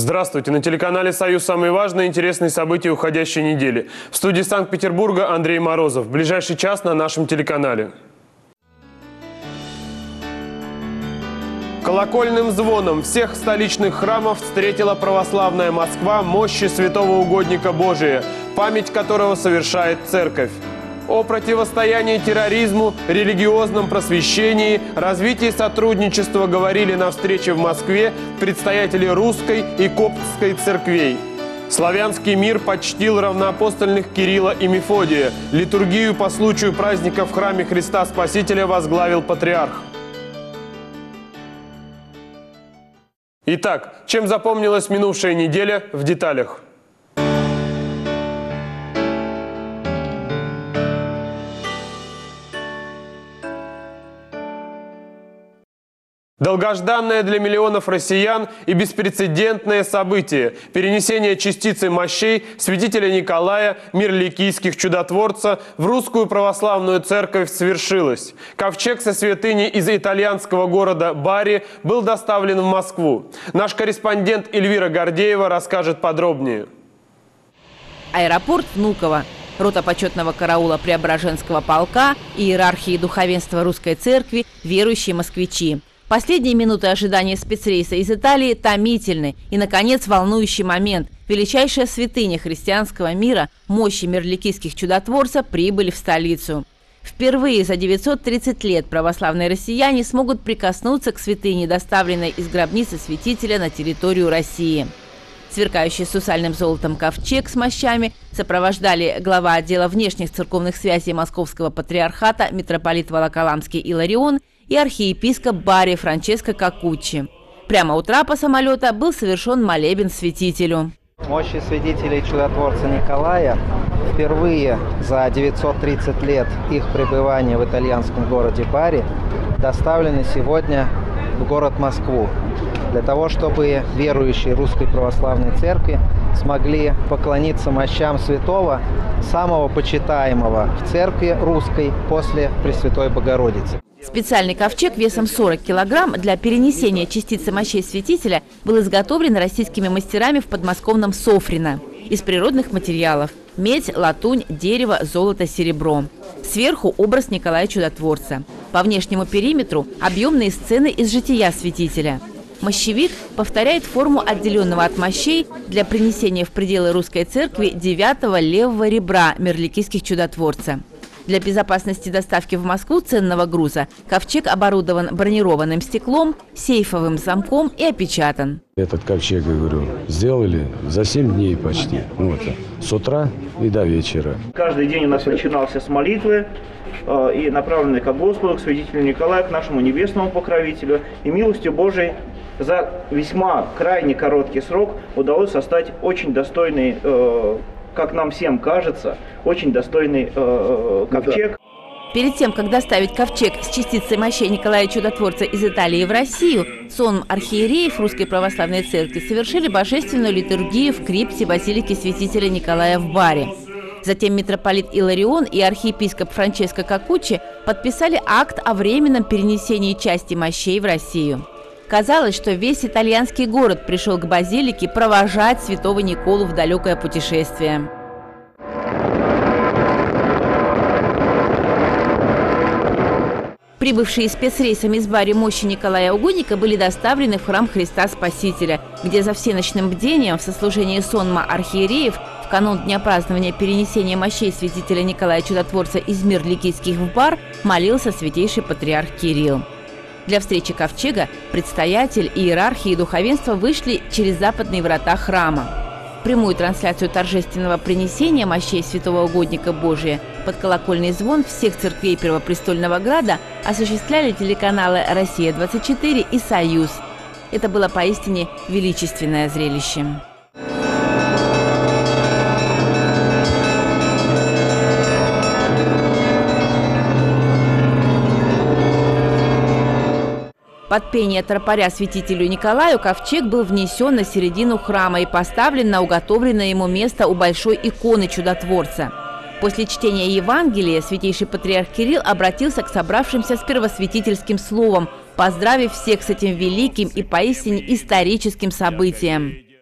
Здравствуйте! На телеканале «Союз» самые важные и интересные события уходящей недели. В студии Санкт-Петербурга Андрей Морозов. В ближайший час на нашем телеканале. Колокольным звоном всех столичных храмов встретила православная Москва мощи святого угодника Божия, память которого совершает церковь. О противостоянии терроризму, религиозном просвещении, развитии сотрудничества говорили на встрече в Москве предстоятели русской и коптской церквей. Славянский мир почтил равноапостольных Кирилла и Мефодия. Литургию по случаю праздника в храме Христа Спасителя возглавил патриарх. Итак, чем запомнилась минувшая неделя в деталях? Долгожданное для миллионов россиян и беспрецедентное событие – перенесение частицы мощей святителя Николая, мирликийских чудотворца, в русскую православную церковь свершилось. Ковчег со святыней из итальянского города Бари был доставлен в Москву. Наш корреспондент Эльвира Гордеева расскажет подробнее. Аэропорт Внуково. Рота почетного караула Преображенского полка, иерархии и духовенства Русской Церкви, верующие москвичи. Последние минуты ожидания спецрейса из Италии томительны. И, наконец, волнующий момент. Величайшая святыня христианского мира, мощи мирликийских чудотворца, прибыли в столицу. Впервые за 930 лет православные россияне смогут прикоснуться к святыне, доставленной из гробницы святителя на территорию России. Сверкающий сусальным золотом ковчег с мощами сопровождали глава отдела внешних церковных связей Московского патриархата митрополит Волоколамский Иларион и архиепископ Бари Франческо Кокуччи. Прямо у трапа самолета был совершен молебен святителю. Мощи святителей чудотворца Николая впервые за 930 лет их пребывания в итальянском городе Бари доставлены сегодня в город Москву, для того, чтобы верующие Русской Православной Церкви смогли поклониться мощам святого, самого почитаемого в церкви русской после Пресвятой Богородицы. Специальный ковчег весом 40 килограмм для перенесения частицы мощей святителя был изготовлен российскими мастерами в подмосковном Софрино из природных материалов – медь, латунь, дерево, золото, серебро. Сверху образ Николая Чудотворца. По внешнему периметру объемные сцены из жития святителя. Мощевик повторяет форму отделенного от мощей для принесения в пределы Русской Церкви 9-го левого ребра мирликийских чудотворца. Для безопасности доставки в Москву ценного груза ковчег оборудован бронированным стеклом, сейфовым замком и опечатан. Этот ковчег, я говорю, сделали за 7 дней почти. Вот, с утра и до вечера. Каждый день у нас начинался с молитвы, и направленной к Господу, к святителю Николаю, к нашему небесному покровителю. И милостью Божией за весьма крайне короткий срок удалось создать очень достойный, как нам всем кажется, очень достойный ковчег. Перед тем, как доставить ковчег с частицей мощей Николая Чудотворца из Италии в Россию, сонм архиереев Русской Православной Церкви совершили божественную литургию в крипте базилики святителя Николая в Бари. Затем митрополит Иларион и архиепископ Франческо Кокуччи подписали акт о временном перенесении части мощей в Россию. Казалось, что весь итальянский город пришел к базилике провожать святого Николу в далекое путешествие. Прибывшие спецрейсами из Бари мощи Николая Угодника были доставлены в храм Христа Спасителя, где за всеночным бдением в сослужении сонма архиереев в канун дня празднования перенесения мощей святителя Николая Чудотворца из мирликийских в Бар молился святейший патриарх Кирилл. Для встречи ковчега предстоятель, иерархи и духовенство вышли через западные врата храма. Прямую трансляцию торжественного принесения мощей святого угодника Божия под колокольный звон всех церквей Первопрестольного Града осуществляли телеканалы «Россия-24» и «Союз». Это было поистине величественное зрелище. Под пение тропаря святителю Николаю ковчег был внесен на середину храма и поставлен на уготовленное ему место у большой иконы чудотворца. После чтения Евангелия святейший патриарх Кирилл обратился к собравшимся с первосвятительским словом, поздравив всех с этим великим и поистине историческим событием.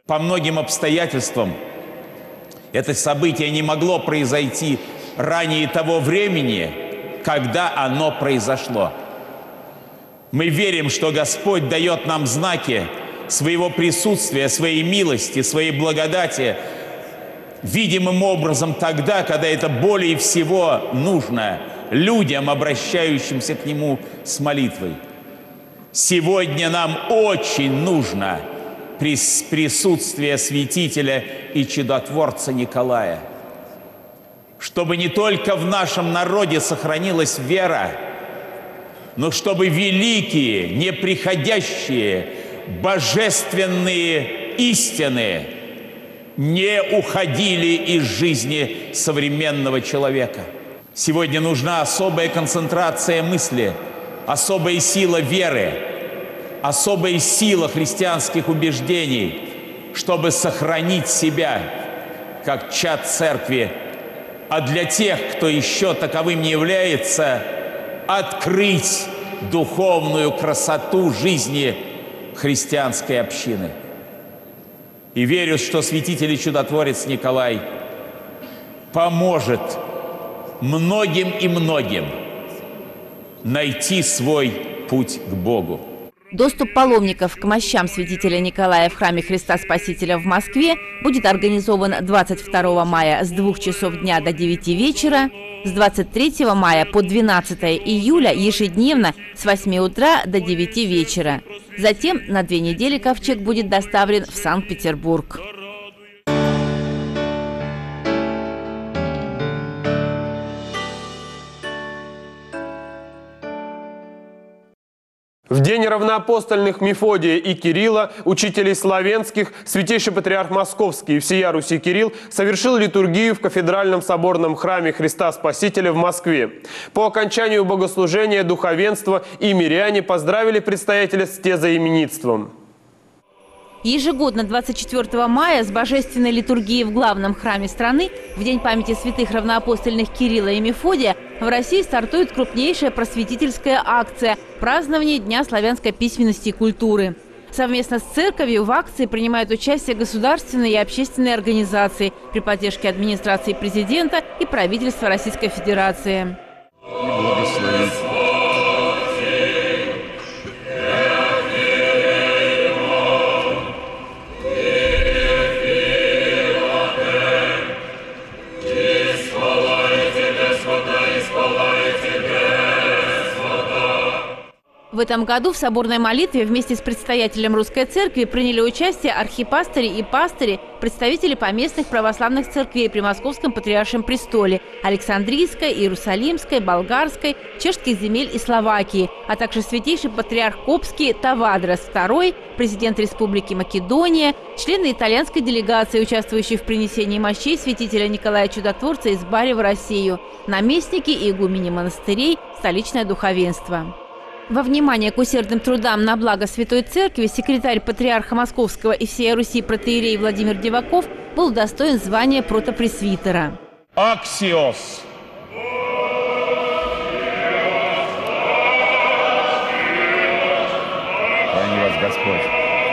По многим обстоятельствам это событие не могло произойти ранее того времени, когда оно произошло. Мы верим, что Господь дает нам знаки своего присутствия, своей милости, своей благодати видимым образом тогда, когда это более всего нужно людям, обращающимся к Нему с молитвой. Сегодня нам очень нужно присутствие святителя и чудотворца Николая, чтобы не только в нашем народе сохранилась вера, но чтобы великие, неприходящие, божественные истины не уходили из жизни современного человека. Сегодня нужна особая концентрация мысли, особая сила веры, особая сила христианских убеждений, чтобы сохранить себя как чад церкви, а для тех, кто еще таковым не является, открыть духовную красоту жизни христианской общины. И верю, что святитель и чудотворец Николай поможет многим и многим найти свой путь к Богу. Доступ паломников к мощам святителя Николая в храме Христа Спасителя в Москве будет организован 22 мая с 2 часов дня до 9 вечера, с 23 мая по 12 июля ежедневно с 8 утра до 9 вечера. Затем на 2 недели ковчег будет доставлен в Санкт-Петербург. В день равноапостольных Мефодия и Кирилла, учителей славянских, святейший патриарх Московский и всея Руси Кирилл совершил литургию в кафедральном соборном храме Христа Спасителя в Москве. По окончанию богослужения духовенство и миряне поздравили предстоятеля с тезаименитством. Ежегодно 24 мая с божественной литургией в главном храме страны в День памяти святых равноапостольных Кирилла и Мефодия в России стартует крупнейшая просветительская акция – празднование Дня славянской письменности и культуры. Совместно с церковью в акции принимают участие государственные и общественные организации при поддержке администрации президента и правительства Российской Федерации. В этом году в соборной молитве вместе с предстоятелем Русской Церкви приняли участие архипастыри и пастыри, представители поместных православных церквей при Московском Патриаршем престоле – Александрийской, Иерусалимской, Болгарской, Чешских земель и Словакии, а также святейший патриарх Копский Тавадрос II, президент Республики Македония, члены итальянской делегации, участвующие в принесении мощей святителя Николая Чудотворца из Бари в Россию, наместники и игумени монастырей, столичное духовенство. Во внимание к усердным трудам на благо Святой Церкви секретарь патриарха Московского и всей Руси протоиерей Владимир Диваков был удостоен звания протопресвитера. Аксиос! Храни вас Господь!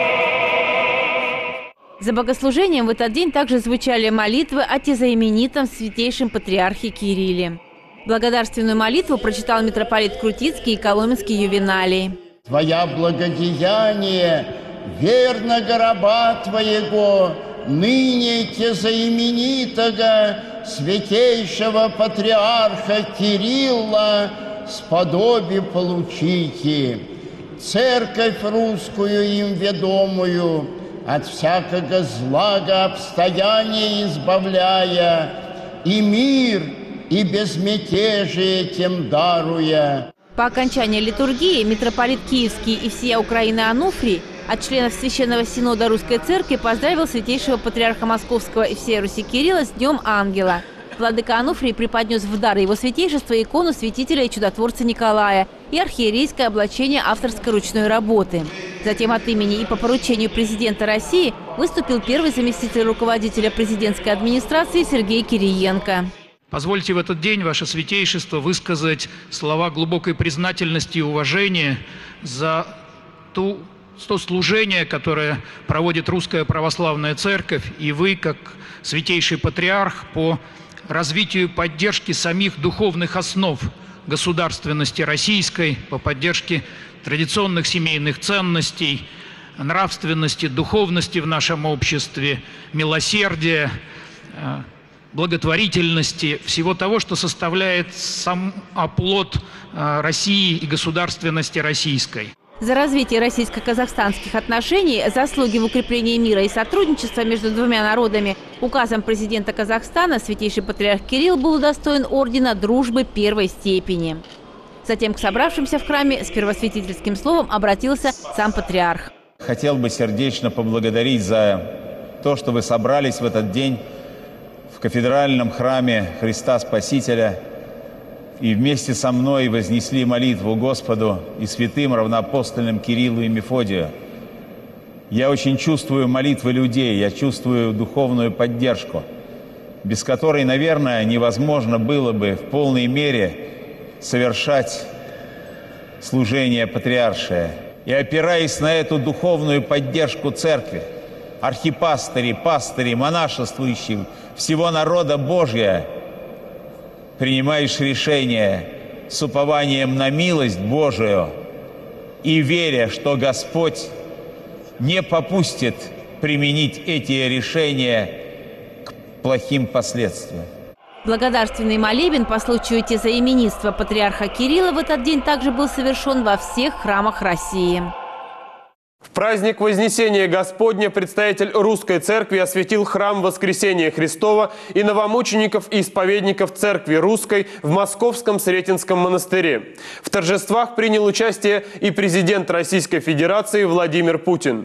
За богослужением в этот день также звучали молитвы о тезаименитом святейшем патриархе Кирилле. Благодарственную молитву прочитал митрополит Крутицкий и Коломенский Ювеналий. «Твоя благодеяние, верно раба Твоего, ныне тезаименитого святейшего патриарха Кирилла сподоби получите, церковь русскую им ведомую, от всякого злага обстояния избавляя, и мир, и безмятежие тем даруя». По окончании литургии митрополит Киевский и всея Украины Ануфрий от членов Священного Синода Русской Церкви поздравил святейшего патриарха Московского и всея Руси Кирилла с Днем Ангела. Владыка Ануфрий преподнес в дар его святейшества икону святителя и чудотворца Николая и архиерейское облачение авторской ручной работы. Затем от имени и по поручению президента России выступил первый заместитель руководителя президентской администрации Сергей Кириенко. Позвольте в этот день, Ваше Святейшество, высказать слова глубокой признательности и уважения за ту то служение, которое проводит Русская Православная Церковь, и вы, как Святейший Патриарх, по развитию и поддержке самих духовных основ государственности российской, по поддержке традиционных семейных ценностей, нравственности, духовности в нашем обществе, милосердия, благотворительности, всего того, что составляет сам оплот России и государственности российской. За развитие российско-казахстанских отношений, заслуги в укреплении мира и сотрудничества между двумя народами указом президента Казахстана Святейший Патриарх Кирилл был удостоен ордена Дружбы первой степени. Затем к собравшимся в храме с первосвятительским словом обратился сам патриарх. Хотел бы сердечно поблагодарить за то, что вы собрались в этот день в кафедральном храме Христа Спасителя и вместе со мной вознесли молитву Господу и святым равноапостольным Кириллу и Мефодию. Я очень чувствую молитвы людей, я чувствую духовную поддержку, без которой, наверное, невозможно было бы в полной мере совершать служение патриаршее. И опираясь на эту духовную поддержку церкви, архипастыри, пастыри, монашествующих, всего народа Божия, принимаешь решение с упованием на милость Божию и веря, что Господь не попустит применить эти решения к плохим последствиям. Благодарственный молебен по случаю тезаименитства патриарха Кирилла в этот день также был совершен во всех храмах России. В праздник Вознесения Господня представитель Русской Церкви осветил храм Воскресения Христова и новомучеников и исповедников Церкви Русской в Московском Сретенском монастыре. В торжествах принял участие и президент Российской Федерации Владимир Путин.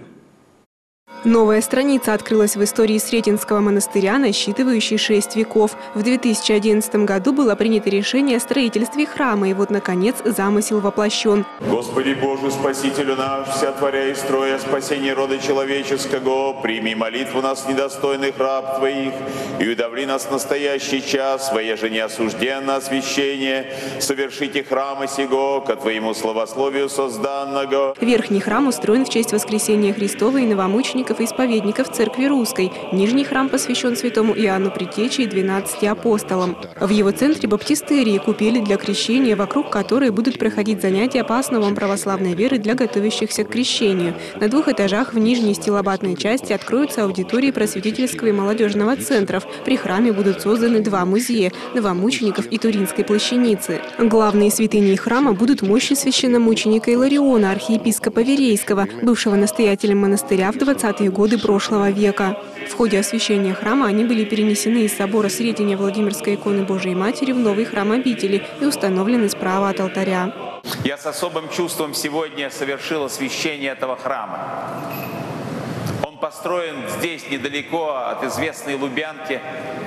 Новая страница открылась в истории Сретенского монастыря, насчитывающей 6 веков. В 2011 году было принято решение о строительстве храма, и вот, наконец, замысел воплощен. Господи Боже, Спасителю наш, вся творя и строя спасение рода человеческого, прими молитву нас, недостойных раб Твоих, и удовли нас в настоящий час, воеже не осужденно освящение, совершите храма сего, ко Твоему славословию созданного. Верхний храм устроен в честь Воскресения Христова и новомучеников и исповедников Церкви Русской. Нижний храм посвящен святому Иоанну Предтече и 12 апостолам. В его центре баптистерии, купели для крещения, вокруг которой будут проходить занятия по основам православной веры для готовящихся к крещению. На 2 этажах в нижней стилобатной части откроются аудитории просветительского и молодежного центров. При храме будут созданы 2 музея – новомучеников и Туринской плащаницы. Главные святыни храма будут мощи священномученика Илариона, архиепископа Верейского, бывшего настоятелем монастыря в 20-е годы прошлого века. В ходе освящения храма они были перенесены из собора Сретения Владимирской иконы Божией Матери в новый храм обители и установлены справа от алтаря. Я с особым чувством сегодня совершил освящение этого храма. Он построен здесь, недалеко от известной Лубянки,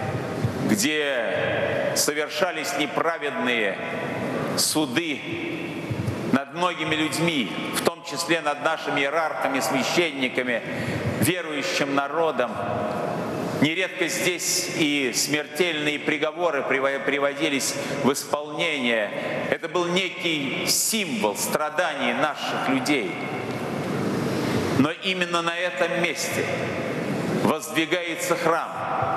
где совершались неправедные суды над многими людьми, в том числе над нашими иерархами, священниками, верующим народом. Нередко здесь и смертельные приговоры приводились в исполнение. Это был некий символ страданий наших людей. Но именно на этом месте воздвигается храм,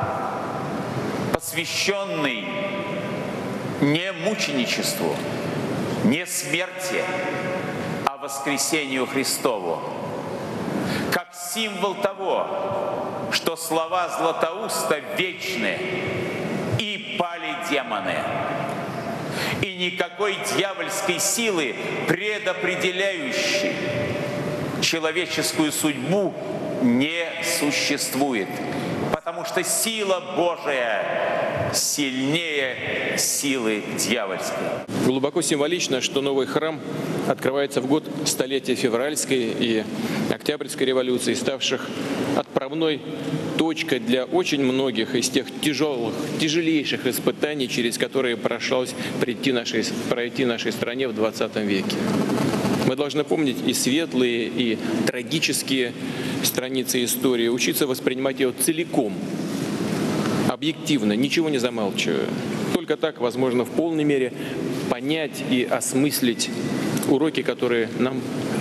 посвященный не мученичеству, не смерти, а воскресению Христову. Как символ того, что слова Златоуста вечны, и пали демоны. И никакой дьявольской силы, предопределяющей человеческую судьбу, не существует. Потому что сила Божия сильнее силы дьявольской. Глубоко символично, что новый храм открывается в год столетия февральской и октябрьской революции, ставших отправной точкой для очень многих из тех тяжелейших испытаний, через которые пришлось пройти нашей стране в 20 веке. Мы должны помнить и светлые, и трагические страницы истории, учиться воспринимать ее целиком, объективно, ничего не замалчивая. Только так возможно в полной мере понять и осмыслить уроки, которые нам преподносят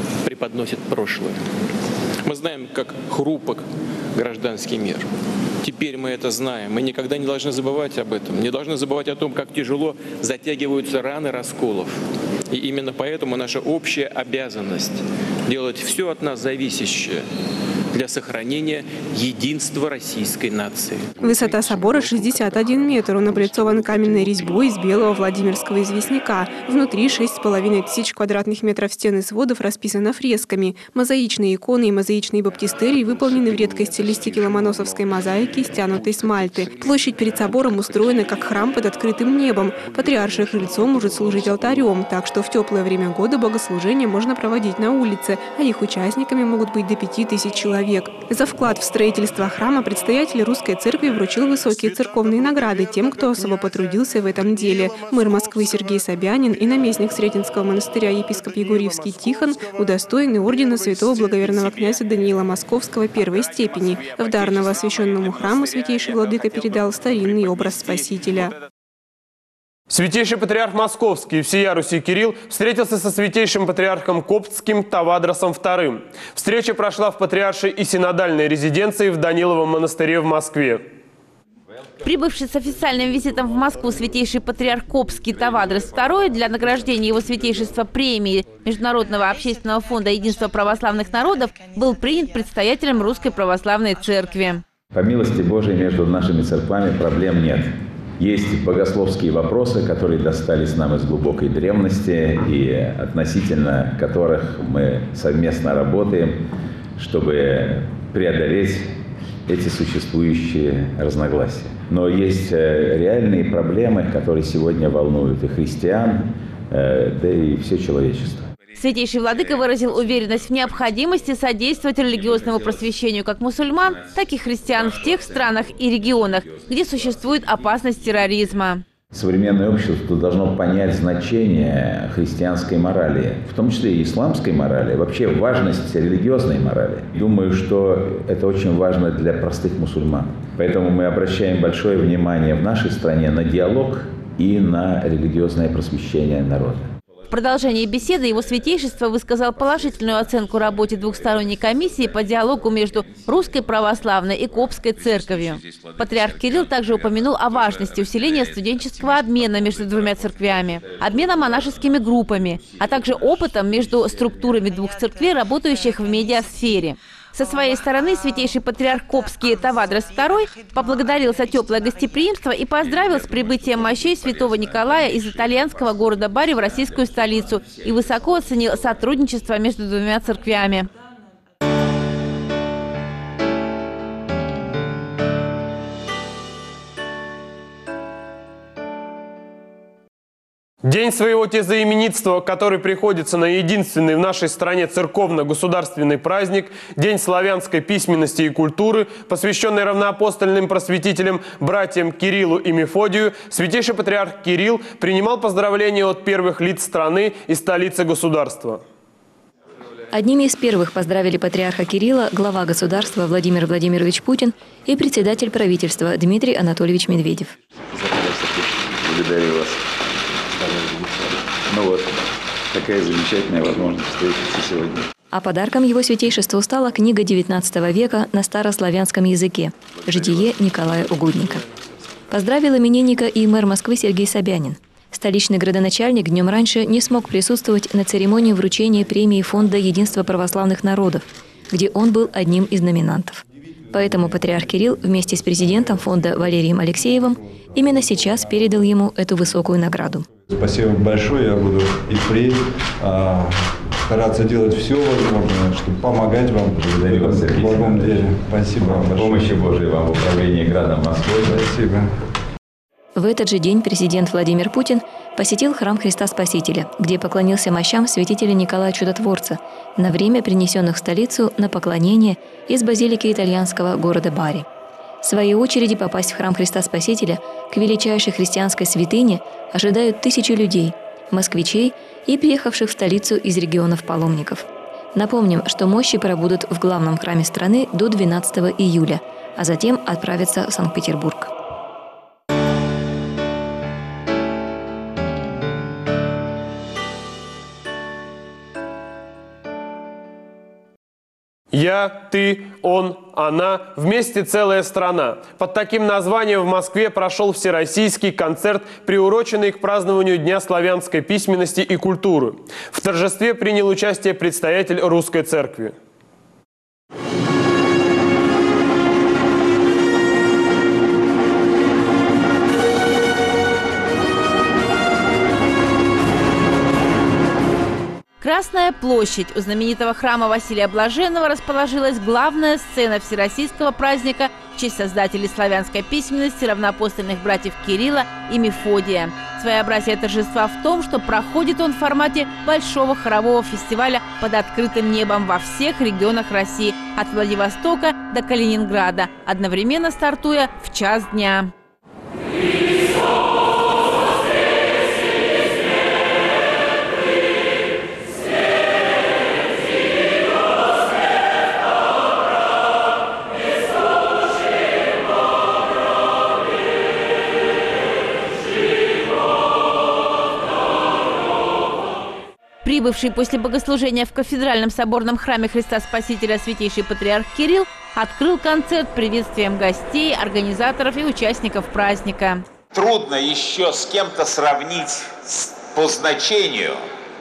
преподносит прошлое. Мы знаем, как хрупок гражданский мир. Теперь мы это знаем. Мы никогда не должны забывать об этом. Не должны забывать о том, как тяжело затягиваются раны расколов. И именно поэтому наша общая обязанность делать все от нас зависящее для сохранения единства российской нации. Высота собора 61 метр. Он облицован каменной резьбой из белого владимирского известняка. Внутри 6500 квадратных метров стен и сводов расписано фресками. Мозаичные иконы и мозаичные баптистерии выполнены в редкой стилистике ломоносовской мозаики, стянутой с Мальты. Площадь перед собором устроена как храм под открытым небом. Патриаршее крыльцо может служить алтарем, так что в теплое время года богослужение можно проводить на улице, а их участниками могут быть до 5000 человек. За вклад в строительство храма предстоятель Русской Церкви вручил высокие церковные награды тем, кто особо потрудился в этом деле. Мэр Москвы Сергей Собянин и наместник Сретенского монастыря епископ Егорьевский Тихон удостоены ордена святого благоверного князя Даниила Московского первой степени. В дар новоосвященному храму святейший владыка передал старинный образ Спасителя. Святейший патриарх Московский и всея Руси Кирилл встретился со святейшим патриархом Коптским Тавадросом II. Встреча прошла в патриаршей и синодальной резиденции в Даниловом монастыре в Москве. Прибывший с официальным визитом в Москву святейший патриарх Коптский Тавадрос II для награждения его святейшества премии Международного общественного фонда единства православных народов был принят предстоятелем Русской православной церкви. По милости Божией между нашими церквами проблем нет. Есть богословские вопросы, которые достались нам из глубокой древности и относительно которых мы совместно работаем, чтобы преодолеть эти существующие разногласия. Но есть реальные проблемы, которые сегодня волнуют и христиан, да и все человечество. Святейший владыка выразил уверенность в необходимости содействовать религиозному просвещению как мусульман, так и христиан в тех странах и регионах, где существует опасность терроризма. Современное общество должно понять значение христианской морали, в том числе и исламской морали, вообще важность религиозной морали. Думаю, что это очень важно для простых мусульман. Поэтому мы обращаем большое внимание в нашей стране на диалог и на религиозное просвещение народа. В продолжении беседы его святейшество высказал положительную оценку работе двухсторонней комиссии по диалогу между Русской православной и Коптской церковью. Патриарх Кирилл также упомянул о важности усиления студенческого обмена между двумя церквями, обмена монашескими группами, а также опытом между структурами двух церквей, работающих в медиасфере. Со своей стороны святейший патриарх Коптский Тавадрос II поблагодарил за теплое гостеприимство и поздравил с прибытием мощей святого Николая из итальянского города Бари в российскую столицу и высоко оценил сотрудничество между двумя церквями. День своего тезаименитства, который приходится на единственный в нашей стране церковно-государственный праздник, День славянской письменности и культуры, посвященный равноапостольным просветителям, братьям Кириллу и Мефодию, святейший патриарх Кирилл принимал поздравления от первых лиц страны и столицы государства. Одними из первых поздравили патриарха Кирилла глава государства Владимир Владимирович Путин и председатель правительства Дмитрий Анатольевич Медведев. Благодарю вас. Ну вот, такая замечательная возможность встретиться сегодня. А подарком его святейшеству стала книга XIX века на старославянском языке «Житие Николая Угодника». Поздравил именинника и мэр Москвы Сергей Собянин. Столичный градоначальник днем раньше не смог присутствовать на церемонии вручения премии Фонда единства православных народов, где он был одним из номинантов. Поэтому патриарх Кирилл вместе с президентом фонда Валерием Алексеевым именно сейчас передал ему эту высокую награду. Спасибо большое. Я буду и впредь стараться делать все возможное, чтобы помогать вам в благом деле. Спасибо вам большое. Помощи Божией вам в управлении градом Москвы. Спасибо. В этот же день президент Владимир Путин посетил храм Христа Спасителя, где поклонился мощам святителя Николая Чудотворца, на время принесенных в столицу на поклонение из базилики итальянского города Бари. В своей очереди попасть в храм Христа Спасителя к величайшей христианской святыне ожидают тысячи людей, москвичей и приехавших в столицу из регионов паломников. Напомним, что мощи пробудут в главном храме страны до 12 июля, а затем отправятся в Санкт-Петербург. Я, ты, он, она, вместе целая страна. Под таким названием в Москве прошел всероссийский концерт, приуроченный к празднованию Дня славянской письменности и культуры. В торжестве принял участие предстоятель Русской Церкви. Красная площадь. У знаменитого храма Василия Блаженного расположилась главная сцена всероссийского праздника в честь создателей славянской письменности равноапостольных братьев Кирилла и Мефодия. Своеобразие торжества в том, что проходит он в формате большого хорового фестиваля под открытым небом во всех регионах России, от Владивостока до Калининграда, одновременно стартуя в час дня. Прибывший после богослужения в кафедральном соборном храме Христа Спасителя святейший патриарх Кирилл открыл концерт приветствием гостей, организаторов и участников праздника. Трудно еще с кем-то сравнить по значению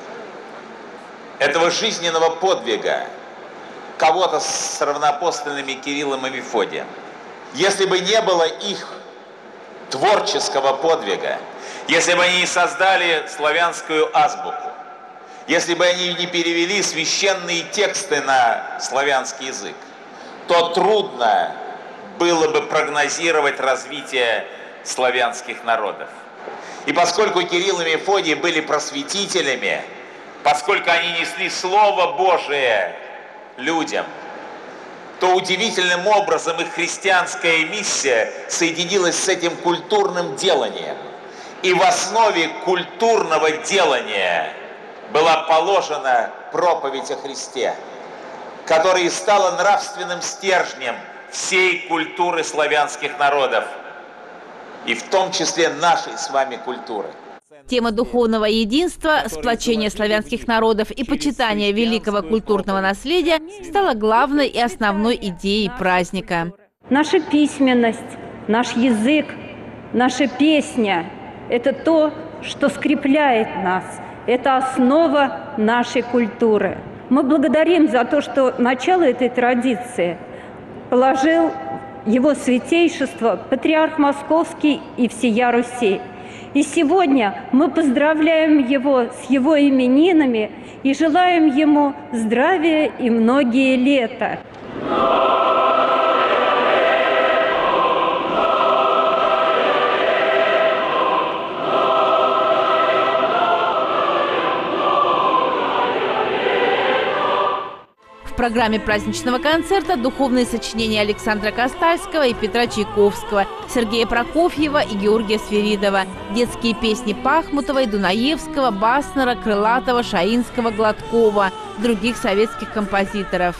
этого жизненного подвига кого-то с равноапостольными Кириллом и Мефодием. Если бы не было их творческого подвига, если бы они не создали славянскую азбуку, если бы они не перевели священные тексты на славянский язык, то трудно было бы прогнозировать развитие славянских народов. И поскольку Кирилл и Мефодий были просветителями, поскольку они несли Слово Божие людям, то удивительным образом их христианская миссия соединилась с этим культурным деланием. И в основе культурного делания была положена проповедь о Христе, которая стала нравственным стержнем всей культуры славянских народов, и в том числе нашей с вами культуры. Тема духовного единства, сплочения славянских народов и почитания великого культурного наследия стала главной и основной идеей праздника. Наша письменность, наш язык, наша песня – это то, что скрепляет нас. Это основа нашей культуры. Мы благодарим за то, что начало этой традиции положил его святейшество, патриарх Московский и всея Руси. И сегодня мы поздравляем его с его именинами и желаем ему здравия и многие лета. В программе праздничного концерта духовные сочинения Александра Костальского и Петра Чайковского, Сергея Прокофьева и Георгия Свиридова, детские песни Пахмутова и Дунаевского, Баснера, Крылатова, Шаинского, Гладкова, других советских композиторов.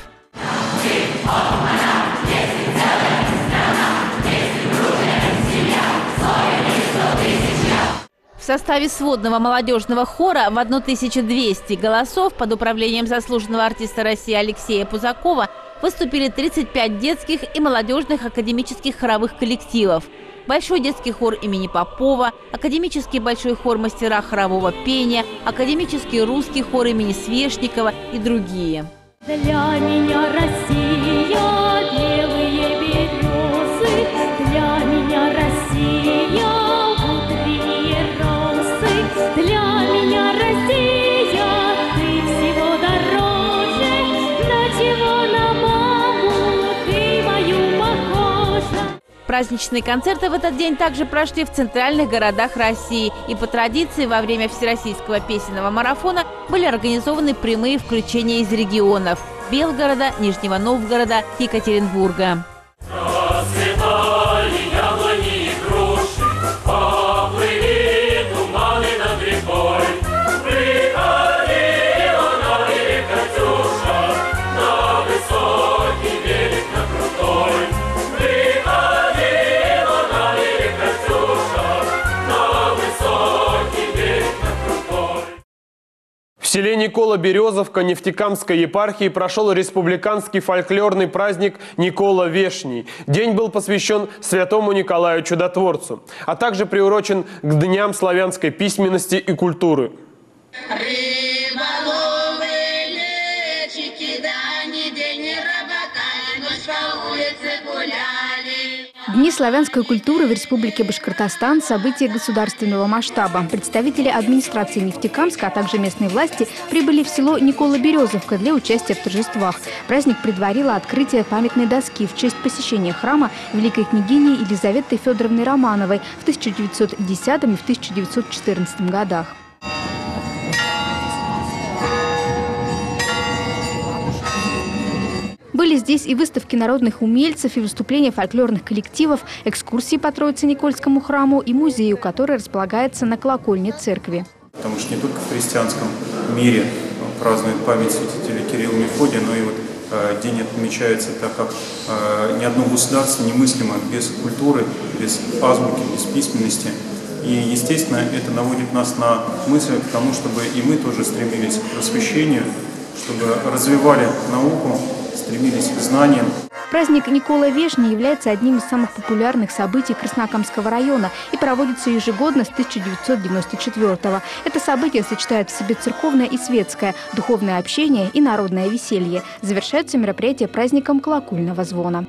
В составе сводного молодежного хора в 1200 голосов под управлением заслуженного артиста России Алексея Пузакова выступили 35 детских и молодежных академических хоровых коллективов, Большой детский хор имени Попова, Академический большой хор мастера хорового пения, Академический русский хор имени Свешникова и другие. Для меня Россия, белые березы, для меня Россия, утренние росы, для меня Россия, ты всего дороже, на чего на маму ты мою похожа. Праздничные концерты в этот день также прошли в центральных городах России. И по традиции во время Всероссийского песенного марафона были организованы прямые включения из регионов – Белгорода, Нижнего Новгорода, Екатеринбурга. селе Никола-Березовка Нефтекамской епархии прошел республиканский фольклорный праздник Никола Вешний. День был посвящен святому Николаю Чудотворцу, а также приурочен к Дням славянской письменности и культуры. Дни славянской культуры в Республике Башкортостан – событие государственного масштаба. Представители администрации Нефтекамска, а также местные власти прибыли в село Никола-Березовка для участия в торжествах. Праздник предварило открытие памятной доски в честь посещения храма великой княгини Елизаветы Федоровны Романовой в 1910 и в 1914 годах. Были здесь и выставки народных умельцев, и выступления фольклорных коллективов, экскурсии по Троице-Никольскому храму и музею, который располагается на колокольне церкви. Потому что не только в христианском мире празднуют память святителя Кирилла и Мефодия, но и вот день отмечается, так как ни одно государство немыслимо без культуры, без азбуки, без письменности. И, естественно, это наводит нас на мысль к тому, чтобы и мы тоже стремились к просвещению, чтобы развивали науку, стремились к знаниям. Праздник Никола Вешний является одним из самых популярных событий Краснокамского района и проводится ежегодно с 1994-го. Это событие сочетает в себе церковное и светское, духовное общение и народное веселье. Завершается мероприятие праздником колокольного звона.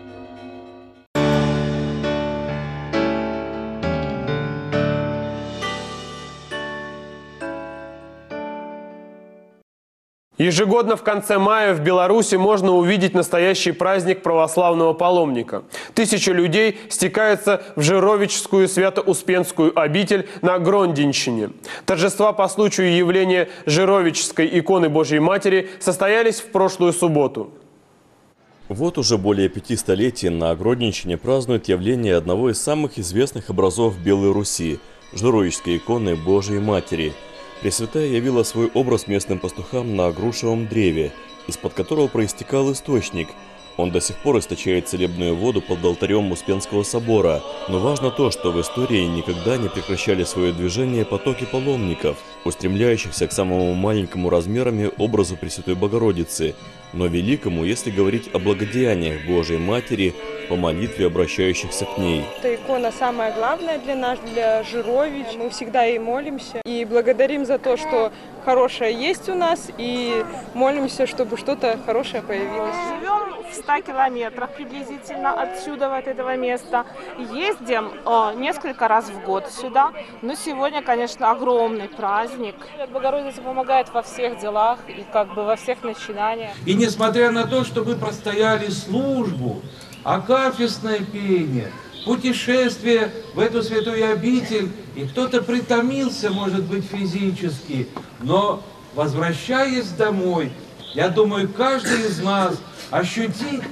Ежегодно в конце мая в Беларуси можно увидеть настоящий праздник православного паломника. Тысячи людей стекаются в Жировическую Свято-Успенскую обитель на Грондинщине. Торжества по случаю явления Жировической иконы Божьей Матери состоялись в прошлую субботу. Вот уже более 5 столетий на Грондинщине празднуют явление одного из самых известных образов Белой Руси – Жировической иконы Божьей Матери. Пресвятая явила свой образ местным пастухам на грушевом древе, из-под которого проистекал источник. Он до сих пор источает целебную воду под алтарем Успенского собора. Но важно то, что в истории никогда не прекращали свое движение потоки паломников, устремляющихся к самому маленькому размерами образу Пресвятой Богородицы, но великому, если говорить о благодеяниях Божией Матери, по молитве обращающихся к ней. Эта икона самая главная для нас, для Жирович. Мы всегда ей молимся и благодарим за то, что хорошее есть у нас, и молимся, чтобы что-то хорошее появилось. Живем в 100 километрах приблизительно отсюда, от этого места. Ездим несколько раз в год сюда, но сегодня, конечно, огромный праздник. Богородица помогает во всех делах и как бы во всех начинаниях. И несмотря на то, что мы простояли службу, акафистное пение, путешествие в эту святую обитель, и кто-то притомился, может быть, физически, но, возвращаясь домой, я думаю, каждый из нас ощутит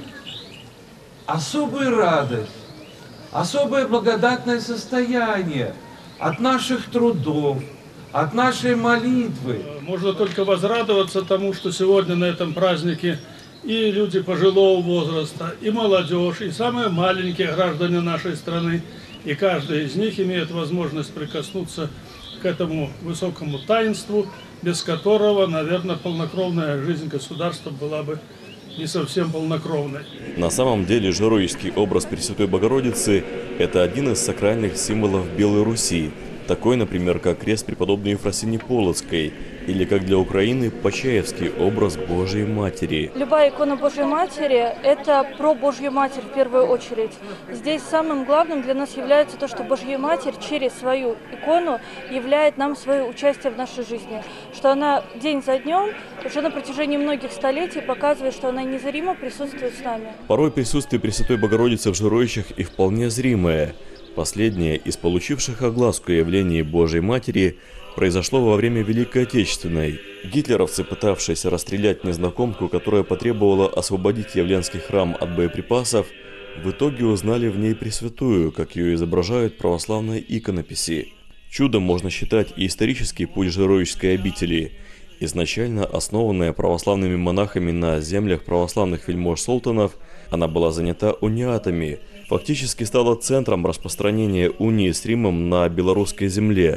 особую радость, особое благодатное состояние от наших трудов, от нашей молитвы. Можно только возрадоваться тому, что сегодня на этом празднике и люди пожилого возраста, и молодежь, и самые маленькие граждане нашей страны, и каждый из них имеет возможность прикоснуться к этому высокому таинству, без которого, наверное, полнокровная жизнь государства была бы не совсем полнокровной. На самом деле Жировический образ Пресвятой Богородицы – это один из сакральных символов Белой Руси, такой, например, как крест преподобной Ефросинии Полоцкой, или, как для Украины, Почаевский образ Божьей Матери. Любая икона Божьей Матери – это про Божью Матерь в первую очередь. Здесь самым главным для нас является то, что Божья Матерь через свою икону являет нам свое участие в нашей жизни. Что она день за днем, уже на протяжении многих столетий показывает, что она незримо присутствует с нами. Порой присутствие Пресвятой Богородицы в Жировичах и вполне зримое. Последнее из получивших огласку явлений Божьей Матери произошло во время Великой Отечественной. Гитлеровцы, пытавшиеся расстрелять незнакомку, которая потребовала освободить Явленский храм от боеприпасов, в итоге узнали в ней Пресвятую, как ее изображают православные иконописи. Чудом можно считать и исторический путь Жировической обители. Изначально основанная православными монахами на землях православных вельмож-султанов, она была занята униатами, фактически стала центром распространения унии с Римом на белорусской земле.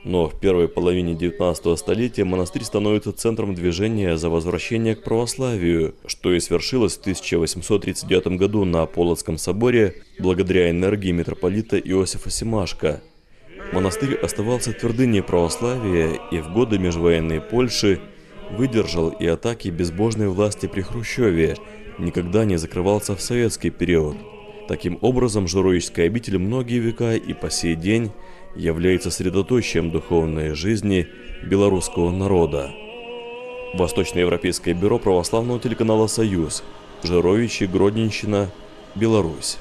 Но в первой половине 19 столетия монастырь становится центром движения за возвращение к православию, что и свершилось в 1839 году на Полоцком соборе благодаря энергии митрополита Иосифа Семашко. Монастырь оставался твердыней православия и в годы межвоенной Польши выдержал и атаки безбожной власти при Хрущеве, никогда не закрывался в советский период. Таким образом, Жировическая обитель многие века и по сей день является средоточием духовной жизни белорусского народа. Восточноевропейское бюро православного телеканала «Союз», Жировичи, Гродненщина, Беларусь.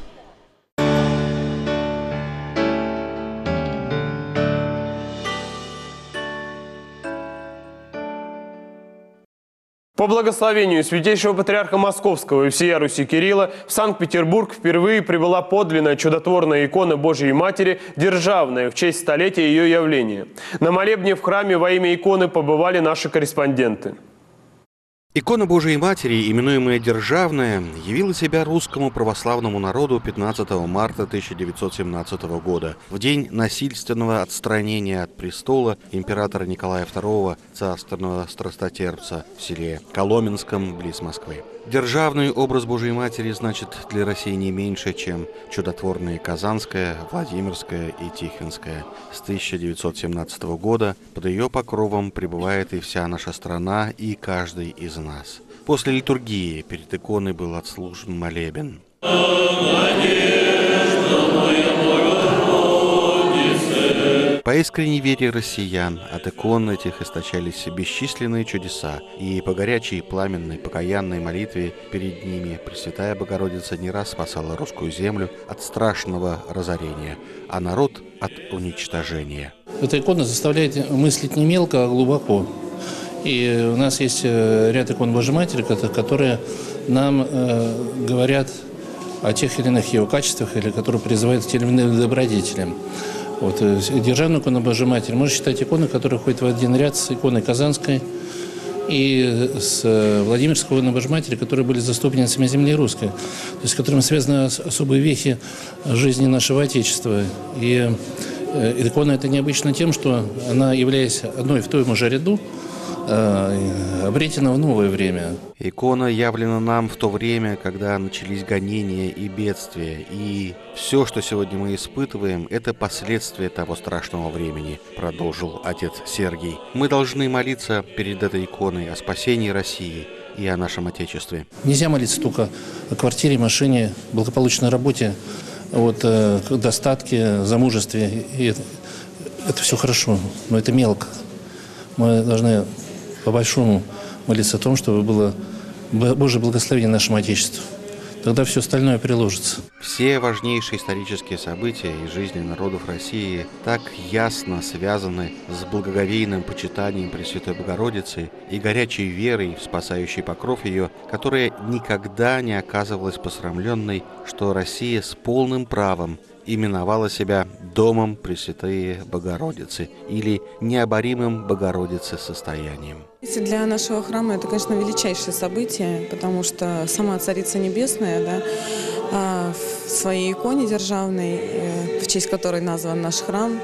По благословению Святейшего Патриарха Московского и всея Руси Кирилла в Санкт-Петербург впервые прибыла подлинная чудотворная икона Божией Матери, державная, в честь столетия ее явления. На молебне в храме во имя иконы побывали наши корреспонденты. Икона Божией Матери, именуемая Державная, явила себя русскому православному народу 15 марта 1917 года, в день насильственного отстранения от престола императора Николая II, царственного страстотерпца, в селе Коломенском, близ Москвы. Державный образ Божией Матери значит для России не меньше, чем чудотворные Казанская, Владимирская и Тихвинская. С 1917 года под ее покровом пребывает и вся наша страна, и каждый из нас. После литургии перед иконой был отслужен молебен. По искренней вере россиян от икон этих источались бесчисленные чудеса, и по горячей пламенной покаянной молитве перед ними Пресвятая Богородица не раз спасала русскую землю от страшного разорения, а народ от уничтожения. Эта икона заставляет мыслить не мелко, а глубоко. И у нас есть ряд икон Божьей Матери, которые нам говорят о тех или иных ее качествах, или которые призывают к тем или иным добродетелям. Вот, державную икону Божьей Матери можно считать иконой, которая входит в один ряд с иконой Казанской и с Владимирской иконой Божьей Матери, которые были заступницами земли русской, то есть с которыми связаны особые вехи жизни нашего Отечества. И икона эта необычна тем, что она, являясь одной в том же ряду, обретена в новое время. Икона явлена нам в то время, когда начались гонения и бедствия. И все, что сегодня мы испытываем, это последствия того страшного времени, продолжил отец Сергий. Мы должны молиться перед этой иконой о спасении России и о нашем Отечестве. Нельзя молиться только о квартире, машине, благополучной работе, достатке, замужестве. И это все хорошо, но это мелко. Мы должны по-большому молиться о том, чтобы было Божье благословение нашему Отечеству. Тогда все остальное приложится. Все важнейшие исторические события из жизни народов России так ясно связаны с благоговейным почитанием Пресвятой Богородицы и горячей верой в спасающий покров ее, которая никогда не оказывалась посрамленной, что Россия с полным правом именовала себя Домом Пресвятой Богородицы или необоримым Богородицы состоянием. Для нашего храма это, конечно, величайшее событие, потому что сама Царица Небесная, в своей иконе державной, в честь которой назван наш храм,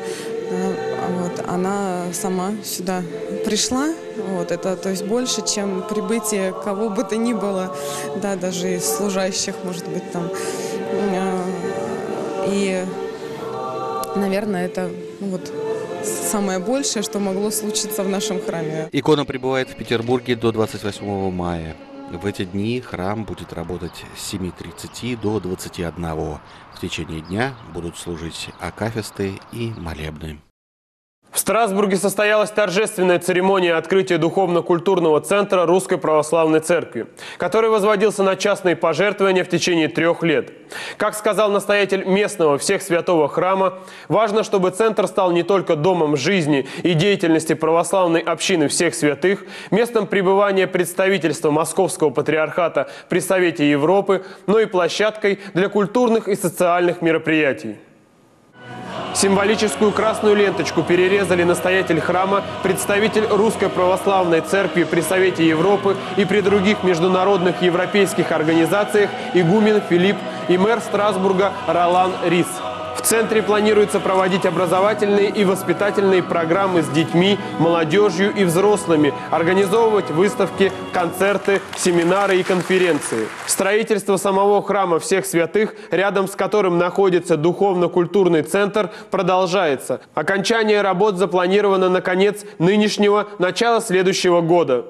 она сама сюда пришла. Это, то есть, больше, чем прибытие кого бы то ни было, даже из служащих, может быть, там. И, наверное, это самое большее, что могло случиться в нашем храме. Икона пребывает в Петербурге до 28 мая. В эти дни храм будет работать с 7:30 до 21. В течение дня будут служить акафисты и молебны. В Страсбурге состоялась торжественная церемония открытия духовно-культурного центра Русской Православной Церкви, который возводился на частные пожертвования в течение 3 лет. Как сказал настоятель местного всех святого храма, важно, чтобы центр стал не только домом жизни и деятельности православной общины всех святых, местом пребывания представительства Московского патриархата при Совете Европы, но и площадкой для культурных и социальных мероприятий. Символическую красную ленточку перерезали настоятель храма, представитель Русской Православной Церкви при Совете Европы и при других международных европейских организациях игумен Филипп и мэр Страсбурга Ролан Рис. В центре планируется проводить образовательные и воспитательные программы с детьми, молодежью и взрослыми, организовывать выставки, концерты, семинары и конференции. Строительство самого храма всех святых, рядом с которым находится духовно-культурный центр, продолжается. Окончание работ запланировано на конец нынешнего, начало следующего года.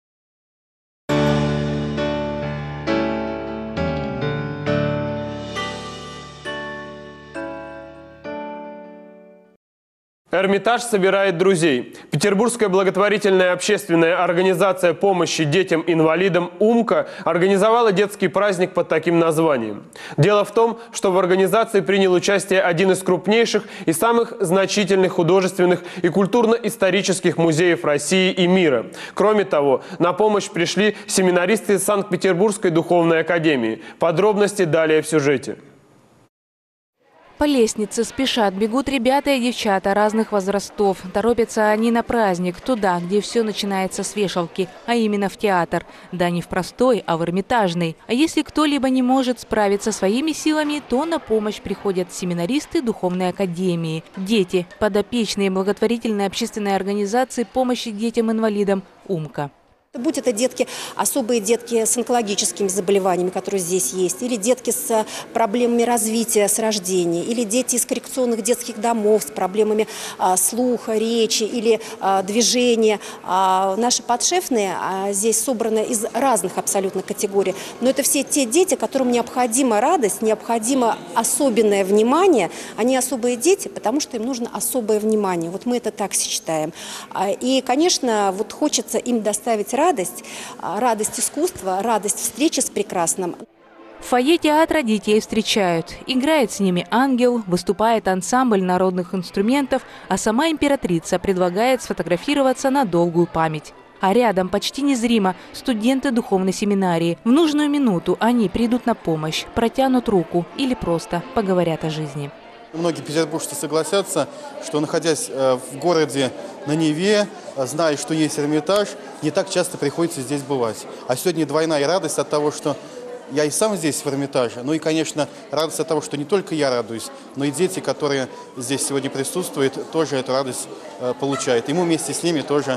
Эрмитаж собирает друзей. Петербургская благотворительная общественная организация помощи детям-инвалидам «Умка» организовала детский праздник под таким названием. Дело в том, что в организации принял участие один из крупнейших и самых значительных художественных и культурно-исторических музеев России и мира. Кроме того, на помощь пришли семинаристы из Санкт-Петербургской духовной академии. Подробности далее в сюжете. По лестнице спешат, бегут ребята и девчата разных возрастов. Торопятся они на праздник, туда, где все начинается с вешалки, а именно в театр. Да не в простой, а в Эрмитажный. А если кто-либо не может справиться своими силами, то на помощь приходят семинаристы Духовной академии. Дети, подопечные благотворительной общественной организации помощи детям-инвалидам «Умка». Будь это детки, особые детки с онкологическими заболеваниями, которые здесь есть, или детки с проблемами развития с рождения, или дети из коррекционных детских домов с проблемами слуха, речи или движения. Наши подшефные здесь собраны из разных абсолютно категорий, но это все те дети, которым необходима радость, необходимо особенное внимание. Они особые дети, потому что им нужно особое внимание. Вот мы это так считаем. И, конечно, вот хочется им доставить радость искусства, радость встречи с прекрасным. В фойе театра детей встречают. Играет с ними ангел, выступает ансамбль народных инструментов, а сама императрица предлагает сфотографироваться на долгую память. А рядом почти незримо студенты духовной семинарии. В нужную минуту они придут на помощь, протянут руку или просто поговорят о жизни. Многие петербуржцы согласятся, что, находясь в городе на Неве, зная, что есть Эрмитаж, не так часто приходится здесь бывать. А сегодня двойная радость от того, что я и сам здесь в Эрмитаже, ну и, конечно, радость от того, что не только я радуюсь, но и дети, которые здесь сегодня присутствуют, тоже эту радость получают. И мы вместе с ними тоже,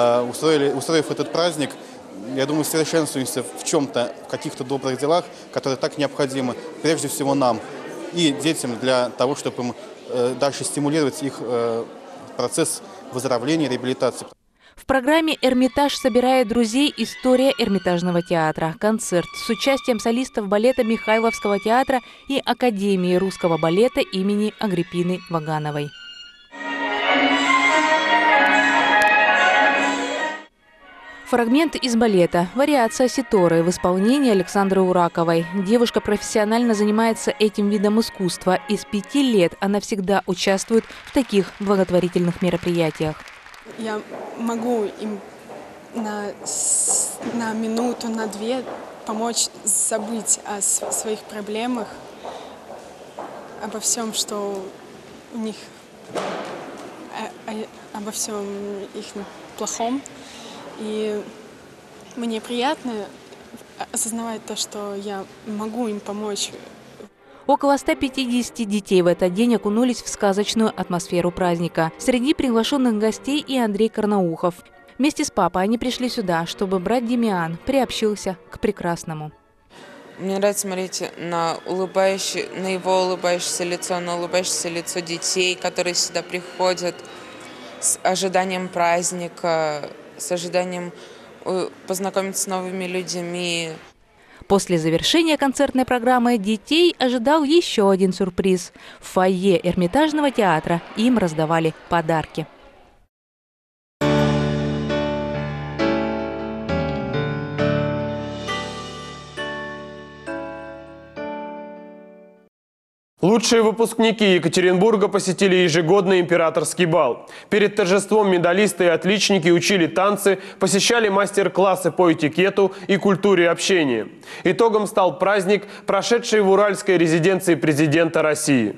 устроив этот праздник, я думаю, совершенствуемся в чем-то, в каких-то добрых делах, которые так необходимы, прежде всего нам и детям, для того, чтобы им дальше стимулировать их процесс выздоровления, реабилитации. В программе «Эрмитаж собирает друзей. История Эрмитажного театра». Концерт с участием солистов балета Михайловского театра и Академии русского балета имени Агриппины Вагановой. Фрагмент из балета «Вариация Ситоры» в исполнении Александры Ураковой. Девушка профессионально занимается этим видом искусства, и с 5 лет она всегда участвует в таких благотворительных мероприятиях. Я могу им на минуту, на две помочь забыть о своих проблемах, обо всем, что у них, обо всем их плохом. И мне приятно осознавать то, что я могу им помочь. Около 150 детей в этот день окунулись в сказочную атмосферу праздника. Среди приглашенных гостей и Андрей Карнаухов. Вместе с папой они пришли сюда, чтобы брат Демиан приобщился к прекрасному. Мне нравится смотреть на его улыбающееся лицо, на улыбающееся лицо детей, которые сюда приходят с ожиданием праздника, с ожиданием познакомиться с новыми людьми. После завершения концертной программы детей ожидал еще один сюрприз. В фойе Эрмитажного театра им раздавали подарки. Лучшие выпускники Екатеринбурга посетили ежегодный императорский бал. Перед торжеством медалисты и отличники учили танцы, посещали мастер-классы по этикету и культуре общения. Итогом стал праздник, прошедший в уральской резиденции президента России.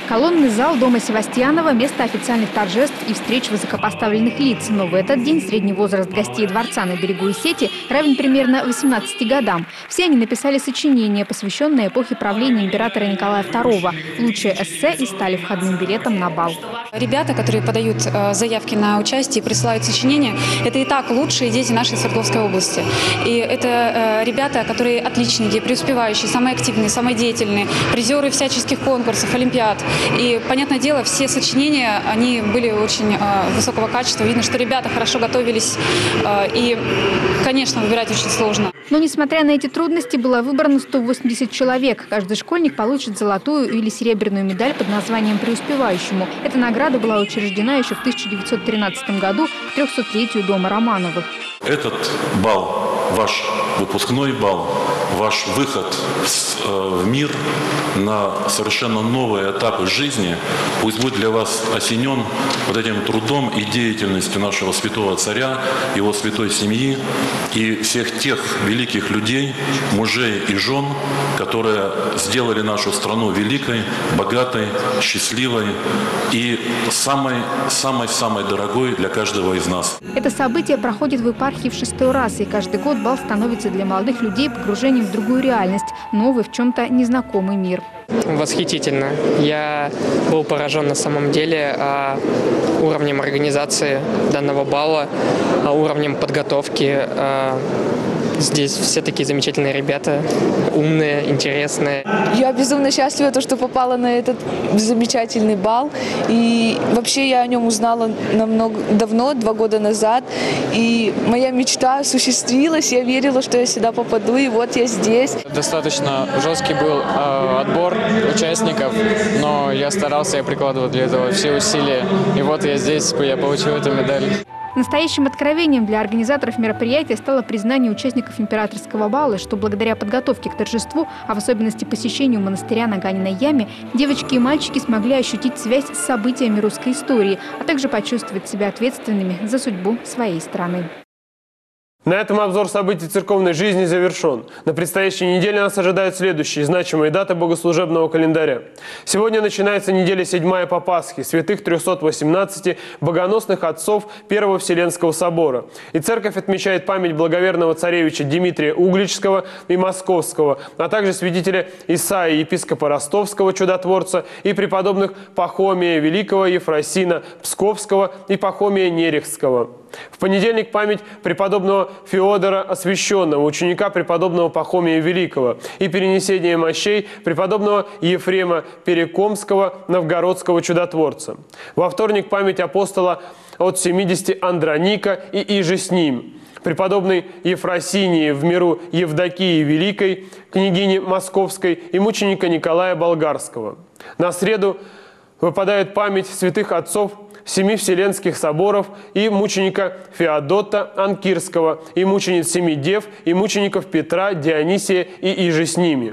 Колонный зал дома Севастьянова – место официальных торжеств и встреч высокопоставленных лиц. Но в этот день средний возраст гостей дворца на берегу Исети равен примерно 18 годам. Все они написали сочинения, посвященные эпохе правления императора Николая II. Лучшие эссе и стали входным билетом на бал. Ребята, которые подают заявки на участие и присылают сочинения, это и так лучшие дети нашей Свердловской области. И это ребята, которые отличники, преуспевающие, самые активные, самые деятельные, призеры всяческих конкурсов, олимпиад. И, понятное дело, все сочинения, они были очень высокого качества. Видно, что ребята хорошо готовились. И, конечно, выбирать очень сложно. Но, несмотря на эти трудности, было выбрано 180 человек. Каждый школьник получит золотую или серебряную медаль под названием «Преуспевающему». Эта награда была учреждена еще в 1913 году к 300-летию дома Романовых. Этот бал, ваш выпускной бал, ваш выход в мир на совершенно новые этапы жизни, пусть будет для вас осенен вот этим трудом и деятельностью нашего святого царя, его святой семьи и всех тех великих людей, мужей и жен, которые сделали нашу страну великой, богатой, счастливой и самой дорогой для каждого из нас. Это событие проходит в епархии в 6-й раз, и каждый год бал становится для молодых людей погружением в другую реальность, новый, в чем-то незнакомый мир. Восхитительно. Я был поражен на самом деле уровнем организации данного бала, уровнем подготовки. Здесь все такие замечательные ребята, умные, интересные. Я безумно счастлива, что попала на этот замечательный бал. И вообще я о нем узнала давно, 2 года назад. И моя мечта осуществилась. Я верила, что я сюда попаду, и вот я здесь. Достаточно жесткий был отбор участников, но я старался, я прикладывал для этого все усилия. И вот я здесь, я получил эту медаль. Настоящим откровением для организаторов мероприятия стало признание участников императорского бала, что благодаря подготовке к торжеству, а в особенности посещению монастыря на Ганиной яме, девочки и мальчики смогли ощутить связь с событиями русской истории, а также почувствовать себя ответственными за судьбу своей страны. На этом обзор событий церковной жизни завершен. На предстоящей неделе нас ожидают следующие значимые даты богослужебного календаря. Сегодня начинается неделя 7 по Пасхе, святых 318 богоносных отцов Первого Вселенского собора. И церковь отмечает память благоверного царевича Дмитрия Угличского и Московского, а также святителя Исаии, епископа Ростовского чудотворца, и преподобных Пахомия Великого, Ефросина Псковского и Пахомия Нерехского. В понедельник память преподобного Феодора Освященного, ученика преподобного Пахомия Великого, и перенесение мощей преподобного Ефрема Перекомского, новгородского чудотворца. Во вторник память апостола от 70 Андроника и иже с ним, преподобной Ефросинии в миру Евдокии Великой, княгини Московской, и мученика Николая Болгарского. На среду выпадает память святых отцов 7 Вселенских соборов и мученика Феодота Анкирского, и мучениц 7 дев, и мучеников Петра, Дионисия и иже с ними.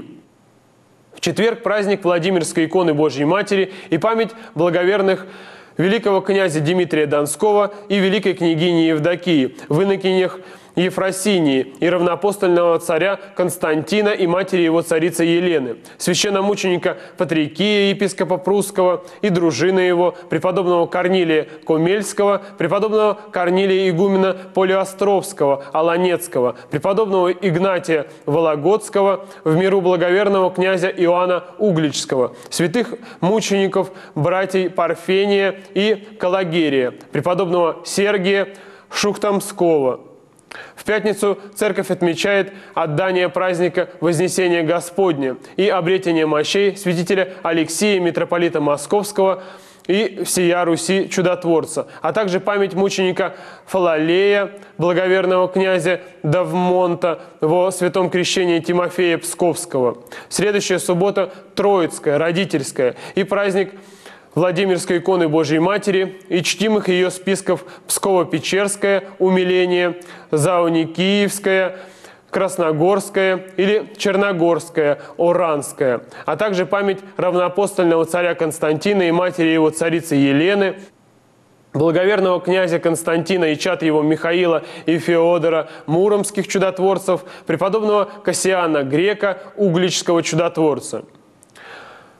В четверг праздник Владимирской иконы Божьей Матери и память благоверных великого князя Дмитрия Донского и великой княгини Евдокии, в инокинях Ефросинии и равноапостольного царя Константина и матери его царицы Елены, священномученика Патрикия, епископа Прусского и дружины его, преподобного Корнилия Комельского, преподобного Корнилия игумена Полиостровского, Аланецкого, преподобного Игнатия Вологодского, в миру благоверного князя Иоанна Угличского, святых мучеников братьей Парфения и Калагерия, преподобного Сергия Шухтомского. В пятницу церковь отмечает отдание праздника Вознесения Господня и обретение мощей святителя Алексия, митрополита Московского и всея Руси чудотворца, а также память мученика Фалалея, благоверного князя Давмонта во святом крещении Тимофея Псковского. Следующая суббота Троицкая, родительская, и праздник Владимирской иконы Божьей Матери и чтимых ее списков Псково-Печерское умиление, Зауникиевское, Красногорское или Черногорское, Оранское, а также память равноапостольного царя Константина и матери его царицы Елены, благоверного князя Константина и чад его Михаила и Феодора, муромских чудотворцев, преподобного Кассиана Грека, угличского чудотворца.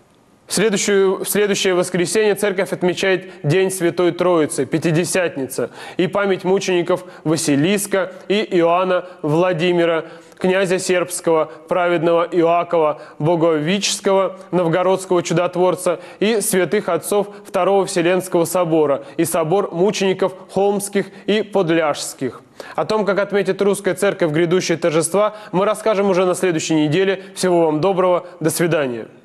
В следующее воскресенье церковь отмечает День Святой Троицы, Пятидесятница, и память мучеников Василиска и Иоанна Владимира, князя сербского, праведного Иоакова Боговического, новгородского чудотворца и святых отцов Второго Вселенского собора и собор мучеников Холмских и Подляжских. О том, как отметит русская церковь грядущие торжества, мы расскажем уже на следующей неделе. Всего вам доброго, до свидания.